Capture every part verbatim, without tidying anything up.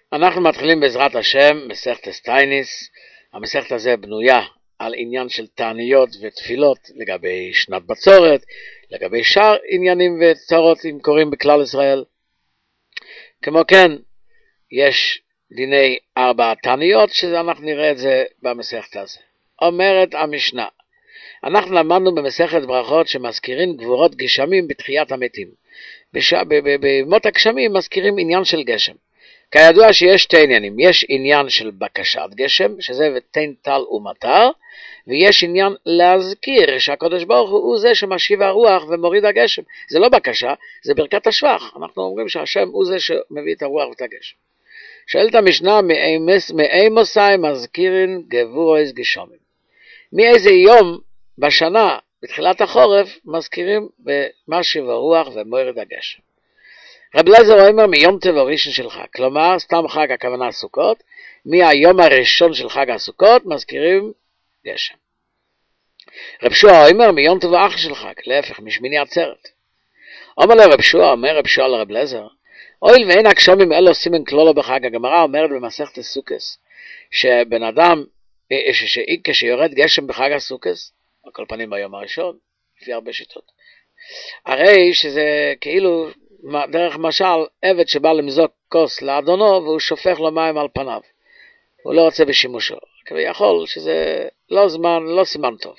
אנחנו מתחילים בעזרת השם מסכת טייניס. המסכת הזה בנויה על עניין של תעניות ותפילות לגבי שנת בצורת, לגבי שאר עניינים וצורות אם קוראים בכלל ישראל. כמו כן, יש דיני ארבע תעניות שאנחנו נראה את זה במסכת הזה. אומרת המשנה, אנחנו למדנו במסכת ברכות שמזכירים גבורות גשמים בתחיית המתים. במות הגשמים מזכירים עניין של גשם. כידוע שיש שתי עניינים, יש עניין של בקשת גשם, שזה ותן טל ומטר, ויש עניין להזכיר שהקדוש ברוך הוא זה שמשיב הרוח ומוריד הגשם. זה לא בקשה, זה ברכת השבח. אנחנו אומרים שהשם הוא זה שמביא את הרוח ואת הגשם. שואלת המשנה, מאימוסי מזכירים גבורות גשמים. מאיזה יום בשנה, בתחילת החורף, מזכירים במשיב הרוח ומוריד הגשם. רב אליעזר אומר מיום טוב הראשון של חג, כלומר סתם חג הכוונה סוכות, מהיום הראשון של חג הסוכות מזכירים גשם. רב שועה אומר מיום טוב האחר של חג, להפך משמיני עצרת. אומר לרב שועה, אומר רב שועה לרב אליעזר, אויל ואין הגשמים אלו סימן כלולו בחג. הגמרא אומרת במסכת סוכות, שבן אדם, כשיורד גשם בחג הסוכות, על כל פנים ביום הראשון, לפי הרבה שיטות, הרי שזה כאילו דרך משל עבד שבא למזוק כוס לאדונו והוא שופך לו מים על פניו, הוא לא רוצה בשימושו, כביכול שזה לא זמן, לא סימן טוב.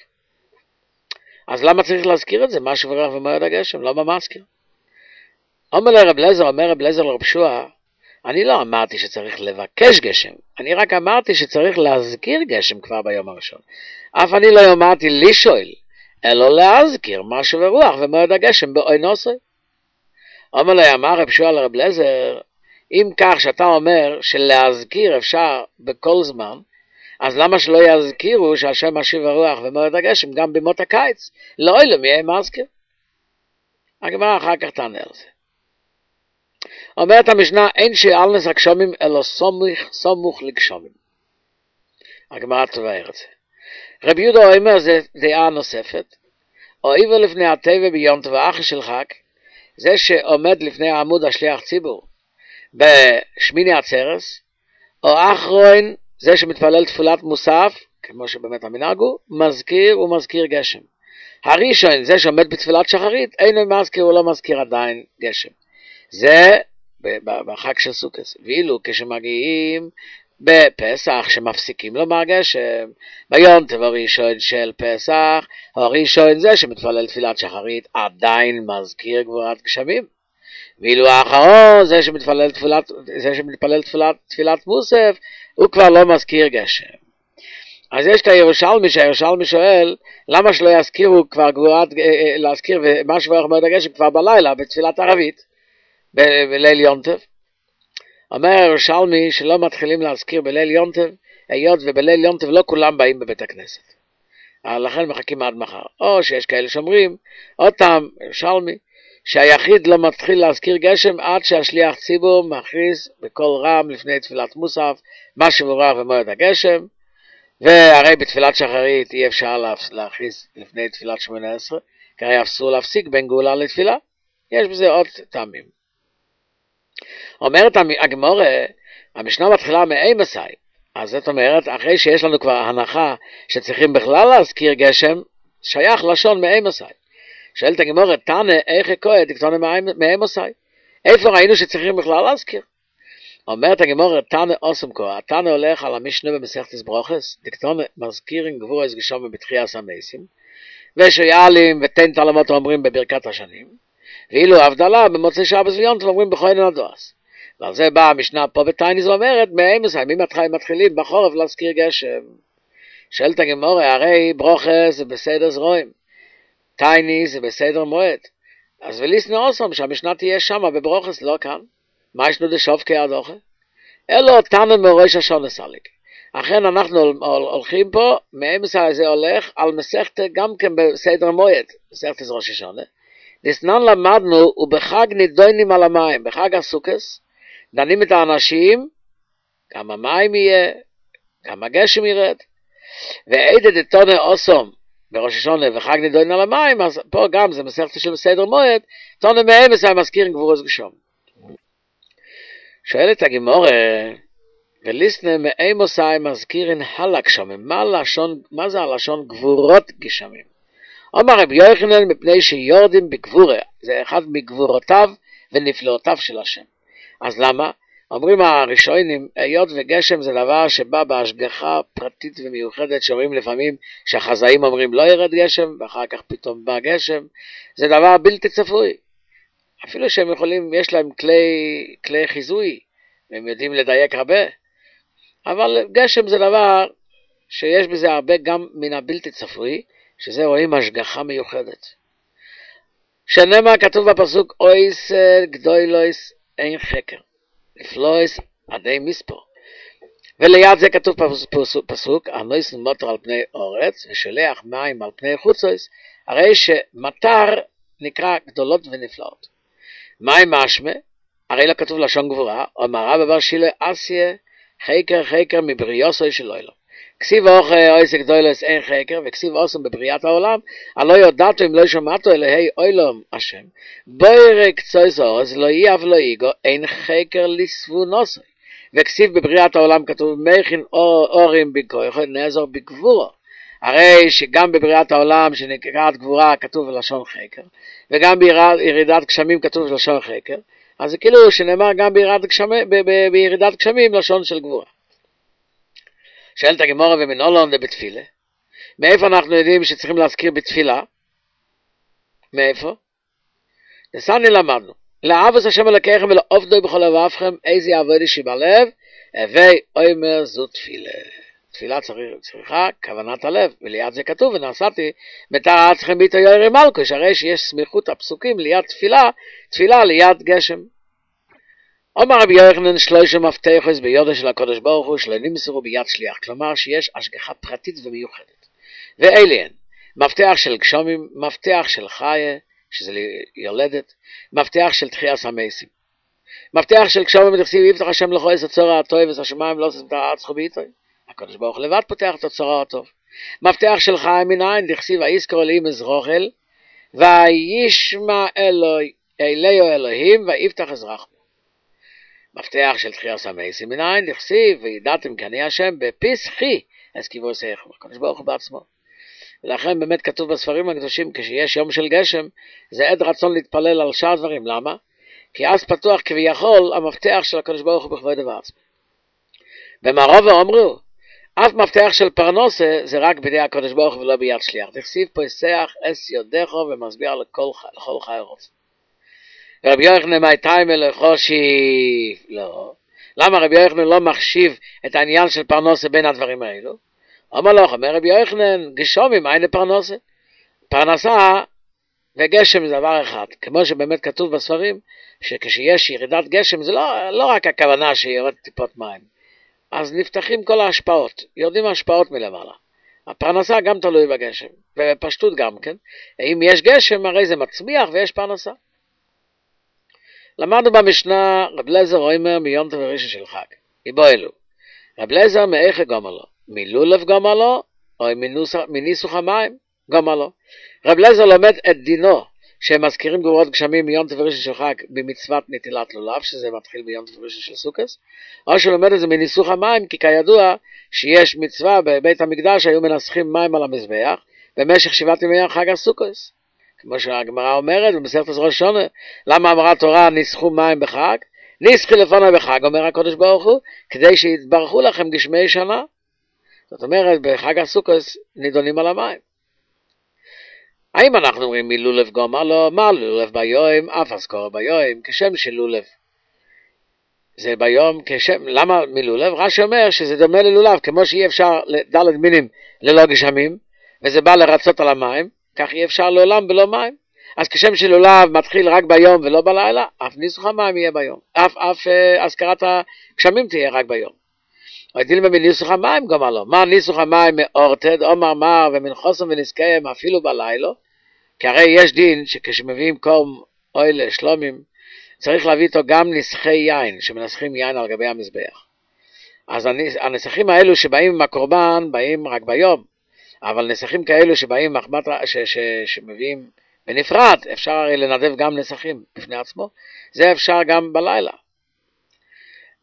אז למה צריך להזכיר את זה? מה שברח ומועד הגשם, למה מזכיר? אומר לרב אליעזר, אומר רב אליעזר לרב שועה, אני לא אמרתי שצריך לבקש גשם, אני רק אמרתי שצריך להזכיר גשם כבר ביום הראשון. אף אני לא אמרתי לי שואל, אלא להזכיר משהו ברוח ומועד הגשם באוינוסי. אומר לי, אמר רב שועה לרב אליעזר, אם כך שאתה אומר שלהזכיר אפשר בכל זמן, אז למה שלא יזכירו שהשם משיב הרוח ומועד הגשם גם במות הקיץ? לא אלו מי הם מזכיר. הגמרא אחר כך תענה על זה. אומרת המשנה, אין שאלנס הגשמים אלא סמוך, סמוך לגשמים. הגמרא תבאר את זה. רב יהודה אומר, זה דעה נוספת, או עבר לפני הטבע ביום טוב האחר של חג, זה שעומד לפני העמוד השליח ציבור בשמיני עצרת, או אחרון, זה שמתפלל תפילת מוסף, כמו שבאמת המנהג הוא, מזכיר ומזכיר גשם. הראשון, זה שעומד בתפילת שחרית, אינו מזכיר או לא מזכיר עדיין גשם. זה בחג של סוכות. ואילו כשמגיעים בפסח שמפסיקים לומר גשם, ביום טוב הראשון של פסח, הראשון זה שמתפלל תפילת שחרית עדיין מזכיר גבורת גשמים. ואילו האחרון זה שמתפלל תפילת, זה שמתפלל תפילת, תפילת מוסף, הוא כבר לא מזכיר גשם. אז יש את הירושלמי, שהירושלמי שואל, למה שלא יזכירו כבר גבורת, להזכיר ומה שברך מועד הגשם כבר בלילה, בתפילת ערבית, בליל יום טוב. אומר הירושלמי שלא מתחילים להזכיר בליל יום טוב, היות ובליל יום טוב לא כולם באים בבית הכנסת. לכן מחכים עד מחר. או שיש כאלה שאומרים, עוד פעם, ירושלמי, שהיחיד לא מתחיל להזכיר גשם עד שהשליח ציבור מכריז בקול רם לפני תפילת מוסף, מה שבורך ומועד הגשם, והרי בתפילת שחרית אי אפשר להכריז לפני תפילת שמונה עשרה, כי הרי אסור להפסיק בין גאולה לתפילה. יש בזה עוד טעמים. אומרת הגמרא, המשנה מתחילה מאימוסי, אז זאת אומרת, אחרי שיש לנו כבר הנחה שצריכים בכלל להזכיר גשם, שייך לשון מאימוסי. שואלת הגמרא, תנא איך קורא דקתונא מאימוסי? איפה ראינו שצריכים בכלל להזכיר? אומרת הגמרא, תנא אוסם קורא, תנא הולך על המשנה במסכת ברכות, דקתונא מזכירים גבורות גשמים בתחילת המתים, ושיעלים ותן תלמות אומרים בברכת השנים, ואילו הבדלה במוצאי שבת ויום טוב אומרים בכהן הדועס. ועל זה באה המשנה פה בטייניס ואומרת, מאימוסי, מי מתחילים בחורף להזכיר גשם? שואלת הגמרא, הרי ברכות זה בסדר זרועים, טייניס זה בסדר מועד. אז וליסנה אוסם שהמשנה תהיה שמה בברכות, לא כאן. מה ישנו דשוף כידוכה? אלו תנא מראש השונה סליק. אכן אנחנו הולכים פה, מאימוסי זה הולך על מסכת גם כן בסדר מועד, מסכת ראש השונה. דסנן למדנו, ובחג נידונים על המים, בחג הסוכות, דנים את האנשים, כמה מים יהיה, כמה גשם ירד, ועדה דתונא אוסום, בראש השונה וחג נידונים על המים, אז פה גם זה מסכת של בסדר מועד, תונא מאימוסי מזכירים גבורות גשמים. שואלת הגמורה, וליסנה מאימוסאי מזכירין הלגשמים, מה, לשון, מה זה הלשון גבורות גשמים? אומר רבי יוחנן מפני שיורדים בגבורה, זה אחד מגבורותיו ונפלאותיו של השם. אז למה? אומרים הראשונים, היות וגשם זה דבר שבא בהשגחה פרטית ומיוחדת, שאומרים לפעמים שהחזאים אומרים לא ירד גשם, ואחר כך פתאום בא גשם, זה דבר בלתי צפוי. אפילו שהם יכולים, יש להם כלי, כלי חיזוי, והם יודעים לדייק הרבה, אבל גשם זה דבר שיש בזה הרבה גם מן הבלתי צפוי, שזה רואים השגחה מיוחדת. שנאמר כתוב בפסוק, אויס גדוילויס אין חקר, לפלויס עדי מספור. וליד זה כתוב פסוק, הנויס מוטר על פני אורץ, ושולח מים על פני חוצויס, הרי שמטר נקרא גדולות ונפלאות. מים משמע, הרי לא כתוב לשון גבורה, אמרה בבר שילה אסיה, חקר חקר מבריאוסוי של אוילום. כסיב אוך אויס גדוילויס אין חקר, וכסיב אוסם בבריאת העולם, הלא יודעתו אם לא שמעתו אלוהי אוילום השם. בואי קצויס אורז, לא יאב לא יגו, אין חקר לסבונוסוי. וכסיב בבריאת העולם כתוב, מכין אור, אורים בכוח, נעזור בגבורו. הרי שגם בבריאת העולם שנקראת גבורה כתוב לשון חקר, וגם בירידת גשמים כתוב לשון חקר, אז זה כאילו שנאמר גם בירידת גשמים, בירידת גשמים לשון של גבורה. שואלת הגמורה ומנולון בתפילה, מאיפה אנחנו יודעים שצריכים להזכיר בתפילה? מאיפה? נסעני למדנו, לאהבוס השם אלוקיכם ולעובדו בכל לבבכם, איזה עבודי שבלב, הווי אומר זו תפילה. תפילה צריך, צריכה כוונת הלב, וליד זה כתוב, ונעשיתי מתר אצלכם ביתו יוירי מלכוש, הרי שיש סמיכות הפסוקים ליד תפילה, תפילה ליד גשם. אומר רבי יוחנן שלושה מפתחים בידו של הקדוש ברוך הוא שלא נמסרו ביד שליח, כלומר שיש השגחה פרטית ומיוחדת. ואליהן, מפתח של גשומים, מפתח של חיה, שזה יולדת, מפתח של תחיית המתים. מפתח של גשומים דכתיב יפתח השם לכו את הצור הטוב ואת השמיים לא תתר אצלכם ביתו. הקדוש ברוך הוא לבד פותח את הצור הטוב. מפתח של חיה מנין דכתיב ויזכור לי מזרוכל וישמע אלוהי אליהו אלוהים ויפתח אזרח. מפתח של תחיית המתים מנין דכתיב וידעתם כי אני השם בפסחי אז כיבוסכם. הקדוש ברוך הוא בעצמו. ולכן באמת כתוב בספרים הקדושים, כשיש יום של גשם, זה עד רצון להתפלל על שאר דברים. למה? כי אז פתוח כביכול המפתח של הקדוש ברוך הוא בכבוד בעצמו. במערבה אומרו, אף מפתח של פרנסה זה רק בידי הקדוש ברוך הוא ולא ביד שליח. דכתיב פוסח אס יודךו ומסביר לכל, לכל חי רוב. רבי יוחנן מהטיימה לחושיב. לא. למה רבי יוחנן לא מחשיב את העניין של פרנסה בין הדברים האלו? אומר לך, אומר רבי יוחנן, גשומים, אין לפרנסה. פרנסה וגשם זה דבר אחד. כמו שבאמת כתוב בספרים, שכשיש ירידת גשם, זה לא, לא רק הכוונה שיורד טיפות מים. אז נפתחים כל ההשפעות, יורדים ההשפעות מלמעלה. הפרנסה גם תלוי בגשם, ובפשטות גם כן. אם יש גשם, הרי זה מצמיח ויש פרנסה. למדנו במשנה, רב אליעזר אומר מיום טוב ראשון של חג. איבו אלו. רב אליעזר מאיך גומר לו? מלולב גומר לו, או מניסוך המים גומר לו. רב אליעזר לומד את דינו, שהם מזכירים גבורות גשמים מיום טוב ראשון של חג במצוות נטילת לולב, שזה מתחיל ביום טוב ראשון של סוכות, או שלומד את זה מניסוך המים, כי כידוע שיש מצווה בבית המקדש, היו מנסחים מים על המזבח, במשך שבעת ימי חג הסוכות. כמו שהגמרא אומרת, במסכת ראש השונה, למה אמרה התורה ניסחו מים בחג? ניסחי לפני בחג, אומר הקדוש ברוך הוא, כדי שיתברכו לכם גשמי שנה. זאת אומרת, בחג הסוכות נידונים על המים. האם אנחנו אומרים מלולב גומר? לא, מה לולב ביום, אף אזכור ביום, כשם של לולב. זה ביום כשם, למה מלולב? רש"י אומר שזה דומה ללולב, כמו שאי אפשר לדלת מינים ללא גשמים, וזה בא לרצות על המים, כך אי אפשר לעולם בלא מים. אז כשם של לולב מתחיל רק ביום ולא בלילה, אף ניסוך המים יהיה ביום, אף, אף אזכרת הגשמים תהיה רק ביום. דילמה מניסוך המים גומר לו. מה ניסוך המים מאורתד, אומר מר ומנחוסם ונזכיהם אפילו בלילה, כי הרי יש דין שכשמביאים קום אוילה שלומים, צריך להביא איתו גם נסחי יין, שמנסחים יין על גבי המזבח. אז הנסחים האלו שבאים עם הקורבן, באים רק ביום, אבל נסחים כאלו שבאים מחמת, ש, ש, שמביאים בנפרד, אפשר הרי לנדב גם נסחים בפני עצמו, זה אפשר גם בלילה.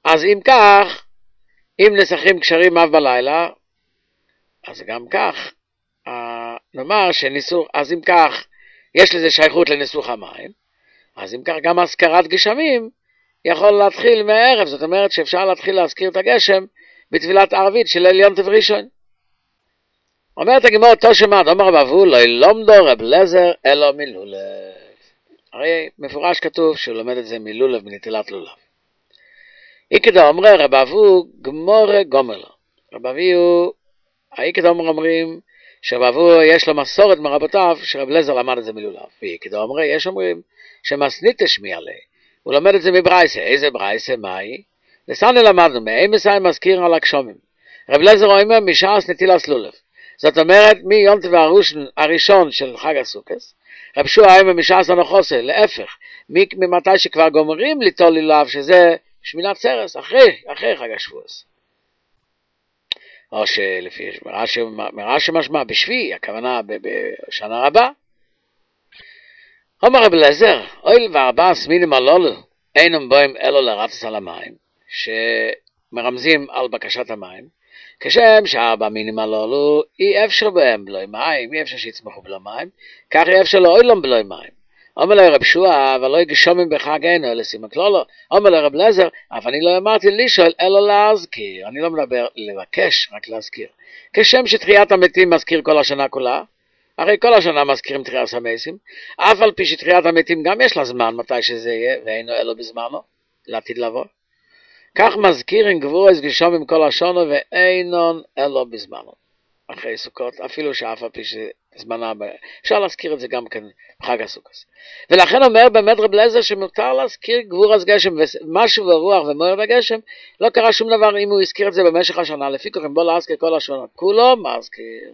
אז אם כך, אם נסכים קשרים אף בלילה, אז גם כך, אה, נאמר שניסוך, אז אם כך, יש לזה שייכות לניסוך המים, אז אם כך גם הזכרת גשמים יכול להתחיל מהערב, זאת אומרת שאפשר להתחיל להזכיר את הגשם בתפילת ערבית של ליל יום טוב ראשון. אומרת הגמרא תושמד, אומר רב אבו, לא ילמדו רב אליעזר אלא מלולב. הרי מפורש כתוב שהוא לומד את זה מלולב, מנטילת לולב. איקדא אומרי רב אבו גמורה גומר. רב אביהו, איקדא אומרים שרב אבו יש לו מסורת מרבותיו שרב אליעזר למד את זה מלולב. ואיקדא אומרי, יש אומרים שמסניתא שמי עלי. הוא לומד את זה מברייסה. איזה ברייסה? מהי? לסנה למדנו, מאמסי מזכיר על הגשומים. רב אליעזר אומר משעס נטילת לולב. זאת אומרת, מיום טוב הראשון של חג הסוכות, רב שועה אומר משעס הנחוסה, להפך, ממתי שכבר גומרים ליטול לולב, שזה שמינת סרס, אחרי, אחרי חג השבועות. או שלפי, מרש"י משמע, בשבי, הכוונה בשנה רבה. אומר רב אליעזר, אוי וארבע סמינים הללו, אינם באים אלו לרצות על המים, שמרמזים על בקשת המים, כשם שארבע מינים הללו, אי אפשר בהם בלוי מים, אי אפשר שיצמחו בלוי מים, כך אי אפשר לא אילום בלוי מים. אומר לרב שועה, אבל לא גשומים בחגנו, אלא סימן כלולו. אומר לרב אליעזר, אבל אני לא אמרתי לשאול, אלא להזכיר. אני לא מדבר לבקש, רק להזכיר. כשם שתחיית המתים מזכיר כל השנה כולה, הרי כל השנה מזכירים תחיית המתים, אף על פי שתחיית המתים גם יש לה זמן מתי שזה יהיה, ואינו אלו בזמנו, לעתיד לבוא. כך מזכירים גבורס גשומים כל השנה, ואינון אלו בזמנו. אחרי סוכות, אפילו שאף על פי שזמנה, אפשר להזכיר את זה גם כן בחג הסוכות. ולכן אומר באמת רב אליעזר שמותר להזכיר גבורס גשם, ומשהו ברוח ומורד הגשם, לא קרה שום דבר אם הוא הזכיר את זה במשך השנה, לפי כך אם בוא להזכיר כל השנה, כולו מזכיר.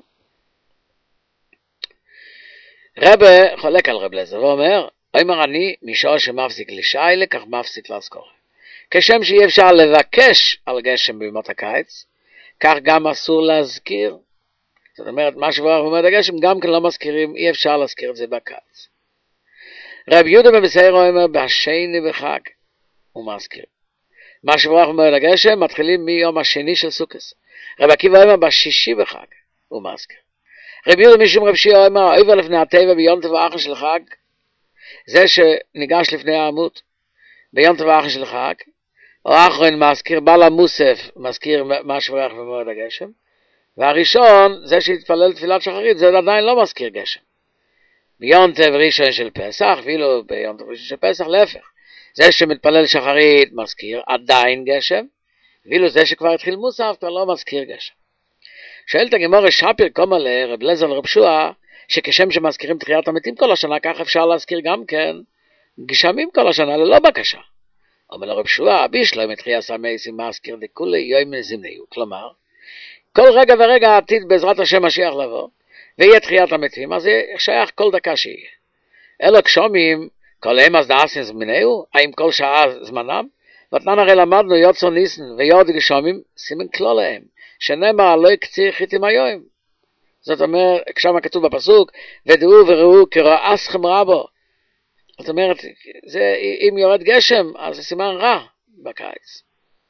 רב חולק על רב אליעזר ואומר, אומר אני משעה שמפסיק לשיילה, כך מפסיק להזכור. כשם שאי אפשר לבקש על גשם בימות הקיץ, כך גם אסור להזכיר. זאת אומרת, מה שברח ומורד הגשם, גם כן לא מזכירים, אי אפשר להזכיר את זה בקיץ. רב יהודה במסערו אומר, בשני בחג, הוא מזכיר. מה שברח ומורד הגשם, מתחילים מיום השני של סוכות. רב עקיבא אומר, בשישי בחג, הוא מזכיר. רב יהודה משום רב שיעה אומר, עבר לפני הטבע ביום טוב האחר של חג, זה שניגש לפני העמוד, ביום טוב האחר של חג, או האחרון מזכיר, בעל המוסף מזכיר מה שברח ומורד הגשם, והראשון, זה שהתפלל תפילת שחרית, זה עדיין לא מזכיר גשם. ביום טוב ראשון של פסח, ואילו ביום טוב ראשון של פסח, להפך. זה שמתפלל שחרית מזכיר עדיין גשם, ואילו זה שכבר התחיל מוסף, כבר לא מזכיר גשם. שואלת הגמרא שפיר קומא לרב אליעזר לרב שועה, שכשם שמזכירים תחיית המתים כל השנה, כך אפשר להזכיר גם כן גשמים כל השנה ללא בקשה. אומר לרב שועה, בישלום את תחיית המתים מזכיר דכולי יום זמניהו. כלומר, כל רגע ורגע העתיד בעזרת השם משיח לבוא, ויהיה תחיית המתים, אז זה שייך כל דקה שיהיה. אלו גשומים, כל הם אז דעשן זמניהו, האם כל שעה זמנם? ותנן הרי למדנו יוצא ניסן ויוד גשומים, סימן כלול להם, שנאמר לא יקציר חיתים היום. זאת אומרת, כשמה כתוב בפסוק, ודעו וראו כרעסכם רבו. זאת אומרת, זה, אם יורד גשם, אז זה סימן רע בקיץ.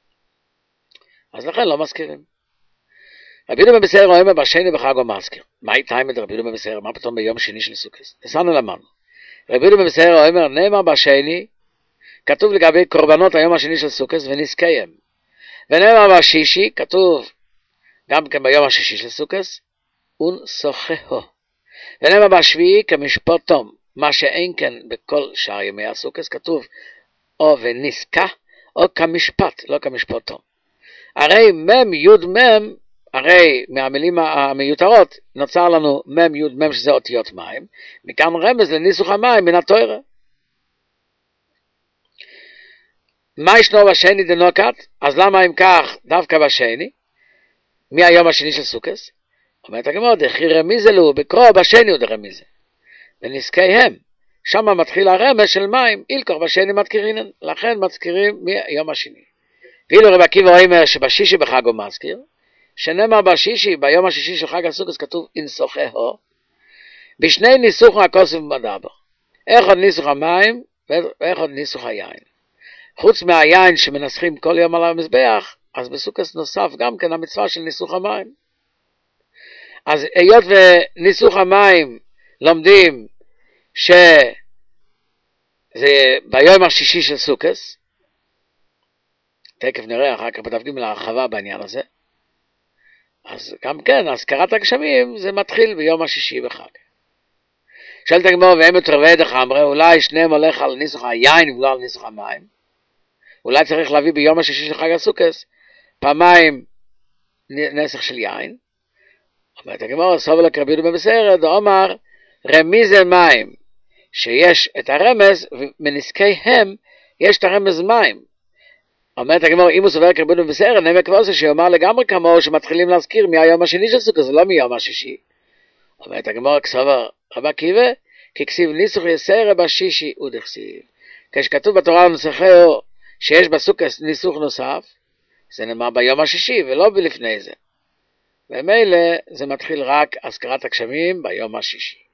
אז לכן לא מזכירים. רבי יהודה במסערו אומר בשני בחג הוא מזכיר. מה הייתה עם רבי יהודה במסערו? מה פתאום ביום שני של סוכות? נסענו למדנו. רבי יהודה במסערו אומר, נאמר בשני, כתוב לגבי קורבנות היום השני של סוכות ונזקיים. ונאמר בשישי, כתוב גם כן ביום השישי של סוכות, ונסוכהו. ונאמר בשביעי כמשפוטום, מה שאין כן בכל שאר ימי הסוכות, כתוב או ונזקה, או כמשפט, לא כמשפוטום. הרי מם יוד מם, הרי מהמילים המיותרות נוצר לנו מם יוד מם שזה אותיות מים, מכאן רמז לניסוך המים מן התורה. מה ישנו בשני דנוקת? אז למה אם כך דווקא בשני? מהיום השני של סוכות? אומרת הגמרא, דכי רמיזה לו, בקרוא בשני הוא דרמיזה. ונזקיהם, שם מתחיל הרמז של מים, אילקור בשני מתקירינן, לכן מזכירים מהיום השני. ואילו רב עקיבא אומר שבשישי בחג הוא מזכיר, שנאמר בשישי, ביום השישי של חג הסוכות כתוב אינסוכהו, בשני ניסוך הכוסף מדבר. איך עוד ניסוך המים, ואיך עוד ניסוך היין. חוץ מהיין שמנסחים כל יום על המזבח, אז בסוכות נוסף גם כן המצווה של ניסוך המים. אז היות וניסוך המים לומדים שזה ביום השישי של סוכות, תכף נראה אחר כך בדף ג' להרחבה בעניין הזה, אז גם כן, הזכרת הגשמים זה מתחיל ביום השישי בחג. שואלת הגמרא, והם מתרווה דך אמרה, אולי שניהם הולך על ניסוך היין ולא על ניסוך המים. אולי צריך להביא ביום השישי של חג הסוכות פעמיים נסך של יין. אומרת הגמרא, סובל לקרבי יהודה במסכת, ואומר רמיזה מים, שיש את הרמז ומנזקיהם יש את הרמז מים. אומרת הגמרא, אם הוא סובר לקרבי יהודה במסכת, נאמר כבר זה שיאמר לגמרי כמוהו שמתחילים להזכיר מהיום השני של סוכות, זה לא מיום השישי. אומרת הגמרא, כסובר רבי עקיבא, כי כסיב ניסוך יסר בשישי ודכסיב. כשכתוב בתורה ומסכתו שיש בסוכות ניסוך נוסף, זה נאמר ביום השישי ולא לפני זה. ומילא זה מתחיל רק הזכרת הגשמים ביום השישי.